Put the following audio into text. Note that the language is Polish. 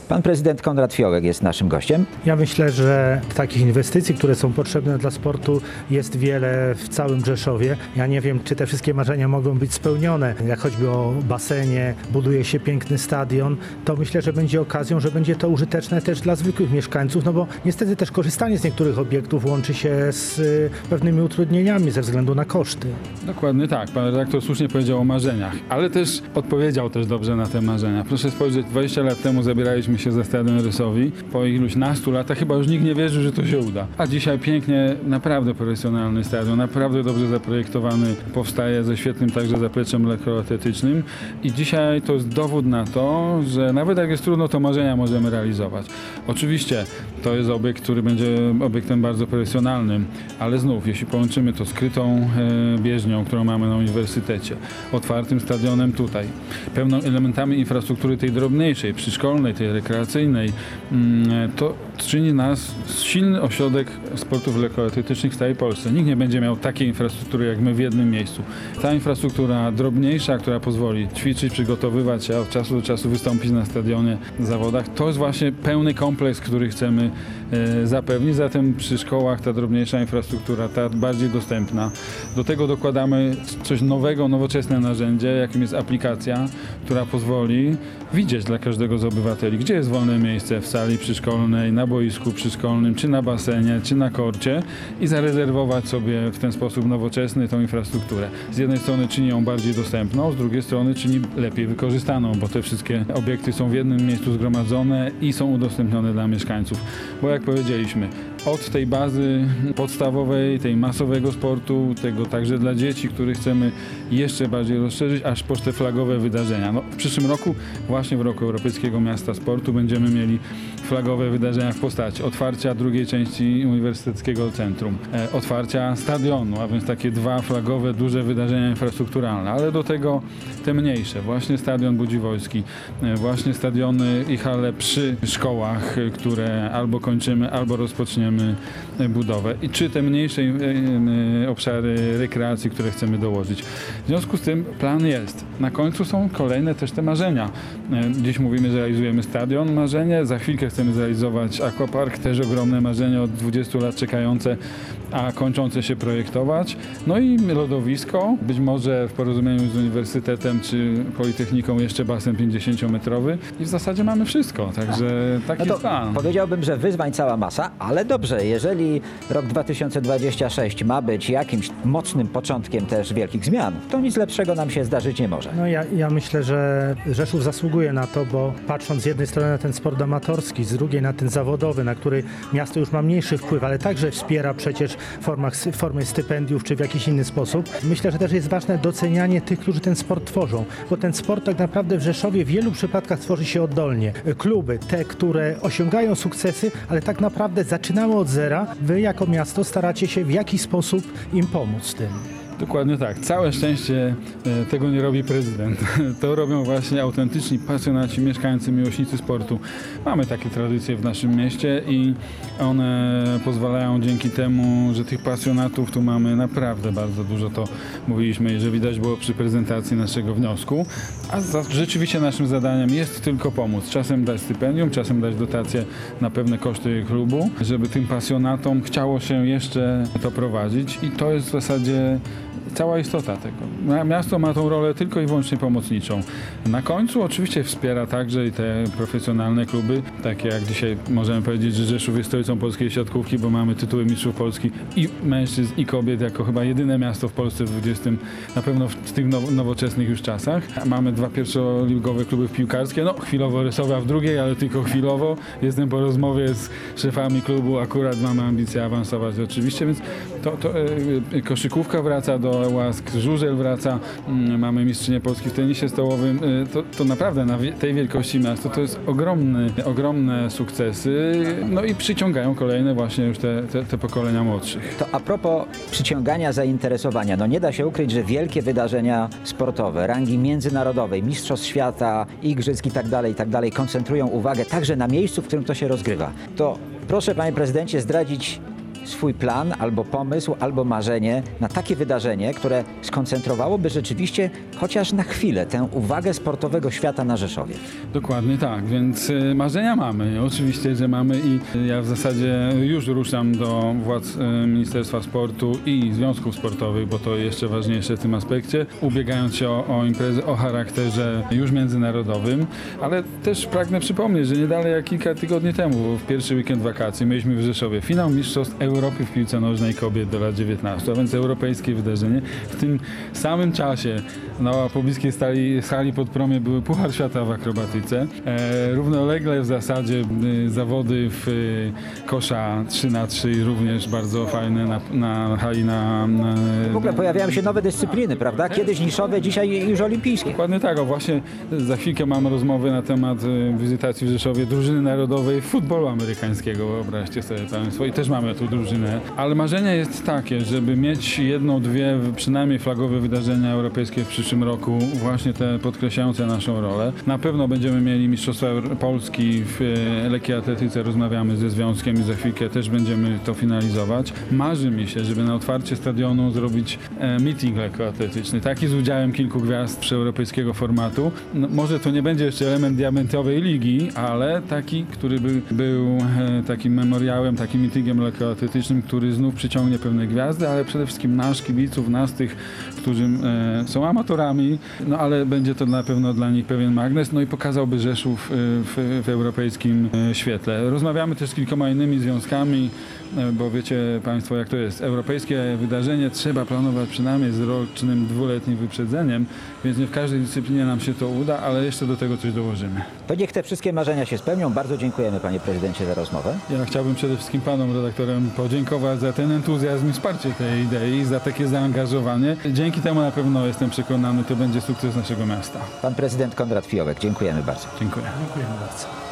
Pan prezydent Konrad Fiołek jest naszym gościem. Ja myślę, że takich inwestycji, które są potrzebne dla sportu, jest wiele w całym Rzeszowie. Ja nie wiem, czy te wszystkie marzenia mogą być spełnione. Jak choćby o basenie, buduje się piękny stadion, to myślę, że będzie okazją, że będzie to użyteczne też dla zwykłych mieszkańców, no bo niestety też korzystanie z niektórych obiektów łączy się z pewnymi utrudnieniami ze względu na koszty. Dokładnie tak. Pan redaktor słusznie powiedział o marzeniach, ale też odpowiedział też dobrze na te marzenia. Proszę spojrzeć, 20 lat temu zabieraliśmy się za Stadion Rysowi. Po iluś nastu latach chyba już nikt nie wierzył, że to się uda. A dzisiaj pięknie, naprawdę profesjonalny stadion, naprawdę dobrze zaprojektowany, powstaje ze świetnym także zapleczem lekkoatletycznym i dzisiaj to jest dowód na to, że nawet jak jest trudno, to marzenia możemy realizować. Oczywiście to jest obiekt, który będzie obiektem bardzo profesjonalnym, ale znów, jeśli połączymy to z krytą bieżnią, którą mamy na uniwersytecie, otwartym stadionem tutaj, pełną elementami infrastruktury tej drobniejszej, przyszkolnej, tej rekreacyjnej, to czyni nas silny ośrodek sportów lekkoatletycznych w całej Polsce. Nikt nie będzie miał takiej infrastruktury jak my w jednym miejscu. Ta infrastruktura drobniejsza, która pozwoli ćwiczyć, przygotowywać się, a od czasu do czasu wystąpić na stadionie, zawodach, to jest właśnie pełny kompleks, który chcemy zapewnić. Zatem przy szkołach ta drobniejsza infrastruktura, ta bardziej dostępna. Do tego dokładamy coś nowego, nowoczesne narzędzie, jakim jest aplikacja, która pozwoli widzieć dla każdego z obywateli, gdzie jest wolne miejsce w sali przyszkolnej, na boisku przyszkolnym, czy na basenie, czy na korcie i zarezerwować sobie w ten sposób nowoczesny tą infrastrukturę. Z jednej strony czyni ją bardziej dostępną, z drugiej strony czyni lepiej wykorzystaną, bo te wszystkie obiekty są w jednym miejscu zgromadzone i są udostępnione dla mieszkańców. Bo jak powiedzieliśmy, od tej bazy podstawowej, tej masowego sportu, tego także dla dzieci, który chcemy jeszcze bardziej rozszerzyć, aż po te flagowe wydarzenia. No, w przyszłym roku, właśnie w Roku Europejskiego Miasta Sportu, będziemy mieli flagowe wydarzenia w postaci otwarcia drugiej części Uniwersyteckiego Centrum, otwarcia stadionu, a więc takie dwa flagowe, duże wydarzenia infrastrukturalne, ale do tego te mniejsze, właśnie Stadion Budziwojski, właśnie stadiony i hale przy szkołach, które albo kończymy, albo rozpoczniemy budowę, i czy te mniejsze obszary rekreacji, które chcemy dołożyć. W związku z tym plan jest. Na końcu są kolejne też te marzenia. Dziś mówimy, że realizujemy stadion, marzenie, za chwilkę chcemy zrealizować aquapark, też ogromne marzenie, od 20 lat czekające, a kończące się projektować. No i lodowisko, być może w porozumieniu z uniwersytetem czy Politechniką jeszcze basen 50-metrowy i w zasadzie mamy wszystko, także taki jest plan. Powiedziałbym, że wyzwań cała masa, ale dobrze, jeżeli rok 2026 ma być jakimś mocnym początkiem też wielkich zmian, to nic lepszego nam się zdarzyć nie może. No ja myślę, że Rzeszów zasługuje na to, bo patrząc z jednej strony na ten sport amatorski, z drugiej na ten zawodowy, na który miasto już ma mniejszy wpływ, ale także wspiera przecież w formie stypendiów czy w jakiś inny sposób. Myślę, że też jest ważne docenianie tych, którzy ten sport tworzą, bo ten sport tak naprawdę w Rzeszowie w wielu przypadkach tworzy się oddolnie. Kluby, te, które osiągają sukcesy, ale tak naprawdę zaczynały od zera. Wy jako miasto staracie się w jakiś sposób im pomóc w tym. Dokładnie tak. Całe szczęście tego nie robi prezydent. To robią właśnie autentyczni pasjonaci, mieszkańcy, miłośnicy sportu. Mamy takie tradycje w naszym mieście i one pozwalają dzięki temu, że tych pasjonatów tu mamy naprawdę bardzo dużo. To mówiliśmy, że widać było przy prezentacji naszego wniosku. A rzeczywiście naszym zadaniem jest tylko pomóc. Czasem dać stypendium, czasem dać dotacje na pewne koszty klubu, żeby tym pasjonatom chciało się jeszcze to prowadzić i to jest w zasadzie cała istota tego. Miasto ma tą rolę tylko i wyłącznie pomocniczą. Na końcu oczywiście wspiera także i te profesjonalne kluby, takie jak dzisiaj możemy powiedzieć, że Rzeszów jest stolicą polskiej siatkówki, bo mamy tytuły mistrzów Polski i mężczyzn, i kobiet, jako chyba jedyne miasto w Polsce w XX, na pewno w tych nowoczesnych już czasach. Mamy dwa pierwszoligowe kluby piłkarskie, no chwilowo Rysowa w drugiej, ale tylko chwilowo. Jestem po rozmowie z szefami klubu, akurat mamy ambicje awansować oczywiście, więc koszykówka wraca do łask, żużel wraca, mamy mistrzynię Polski w tenisie stołowym, to naprawdę na tej wielkości miasto to jest ogromne sukcesy, no i przyciągają kolejne właśnie już te pokolenia młodszych. To a propos przyciągania zainteresowania, no nie da się ukryć, że wielkie wydarzenia sportowe, rangi międzynarodowej, mistrzostw świata, igrzysk i tak dalej, koncentrują uwagę także na miejscu, w którym to się rozgrywa. To proszę, panie prezydencie, zdradzić, swój plan, albo pomysł, albo marzenie na takie wydarzenie, które skoncentrowałoby rzeczywiście chociaż na chwilę tę uwagę sportowego świata na Rzeszowie? Dokładnie tak, więc marzenia mamy. Oczywiście, że mamy i ja w zasadzie już ruszam do władz Ministerstwa Sportu i związków sportowych, bo to jeszcze ważniejsze w tym aspekcie, ubiegając się o imprezy o charakterze już międzynarodowym, ale też pragnę przypomnieć, że nie dalej jak kilka tygodni temu, w pierwszy weekend wakacji, mieliśmy w Rzeszowie finał Mistrzostw Europy w piłce nożnej kobiet do lat 19, a więc europejskie wydarzenie. W tym samym czasie na pobliskiej sali pod promie były Puchar Świata w akrobatyce. Równolegle w zasadzie zawody w kosza 3x3 również bardzo fajne na hali W ogóle pojawiają się nowe dyscypliny, prawda? Kiedyś niszowe, dzisiaj już olimpijskie. Dokładnie tak, właśnie za chwilkę mam rozmowy na temat wizytacji w Rzeszowie drużyny narodowej futbolu amerykańskiego, wyobraźcie sobie państwo, i też mamy tu drużynę. Ale marzenie jest takie, żeby mieć jedną, dwie przynajmniej flagowe wydarzenia europejskie w przyszłym roku, właśnie te podkreślające naszą rolę. Na pewno będziemy mieli Mistrzostwa Polski w lekkiej atletyce, rozmawiamy ze związkiem i za chwilkę też będziemy to finalizować. Marzy mi się, żeby na otwarcie stadionu zrobić meeting lekkoatletyczny, taki z udziałem kilku gwiazd przyeuropejskiego formatu. No, może to nie będzie jeszcze element diamentowej ligi, ale taki, który by był takim memoriałem, takim meetingiem lekkoatletycznym, który znów przyciągnie pewne gwiazdy, ale przede wszystkim nas, kibiców, nas tych, którzy są amatorami, no ale będzie to na pewno dla nich pewien magnes, no i pokazałby Rzeszów w europejskim świetle. Rozmawiamy też z kilkoma innymi związkami, bo wiecie państwo, jak to jest. Europejskie wydarzenie trzeba planować przynajmniej z rocznym, dwuletnim wyprzedzeniem, więc nie w każdej dyscyplinie nam się to uda, ale jeszcze do tego coś dołożymy. To niech te wszystkie marzenia się spełnią. Bardzo dziękujemy, panie prezydencie, za rozmowę. Ja chciałbym przede wszystkim panom redaktorem podziękować za ten entuzjazm i wsparcie tej idei, za takie zaangażowanie. Dzięki temu na pewno jestem przekonany, to będzie sukces naszego miasta. Pan prezydent Konrad Fiołek, dziękujemy bardzo. Dziękuję. Dziękujemy bardzo.